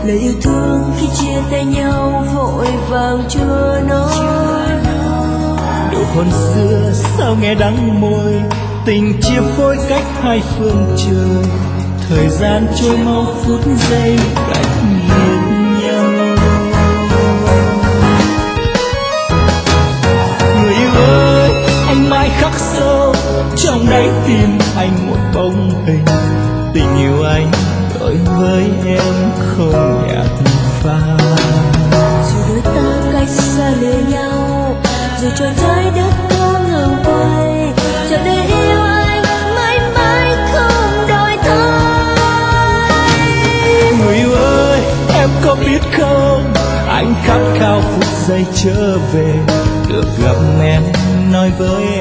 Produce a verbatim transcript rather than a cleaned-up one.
lời yêu thương khi chia tay nhau vội vàng chưa nói. Nụ hôn xưa sao nghe đắng môi, tình chia phôi cách hai phương trời. Thời gian trôi mau phút giây cách nhìn nhau. Người yêu ơi, anh mãi khắc sâu trong đáy tim anh một bóng hình. Tình yêu anh đối với em không nhạt phai. Dù đôi ta cách xa lìa nhau, dù cho trái đất có ngừng quay, giờ đây yêu anh mãi mãi không đổi thay. Người yêu ơi, em có biết không, anh khát khao phút giây trở về, được gặp em nói với